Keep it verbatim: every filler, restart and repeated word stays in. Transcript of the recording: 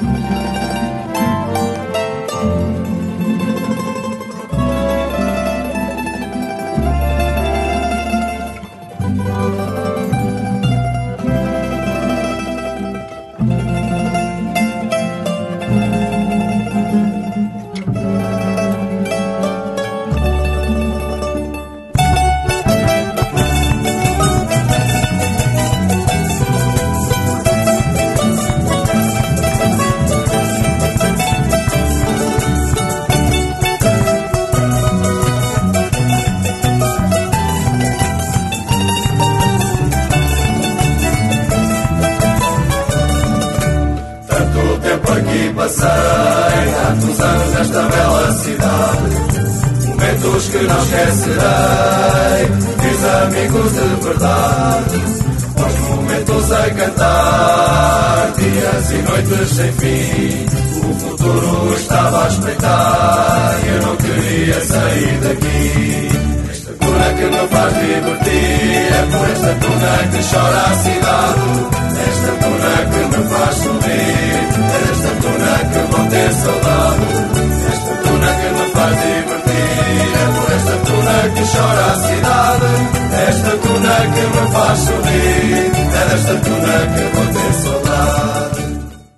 Aqui passei tantos anos nesta bela cidade, momentos que não esquecerei, fiz amigos de verdade, bons momentos a cantar, dias e noites sem fim, o futuro estava a espreitar e eu não queria sair daqui. Esta cuna que me faz divertir, é por esta cuna que chora a cidade, esta cuna que me faz sorrir, esta cuna que vou ter saudade.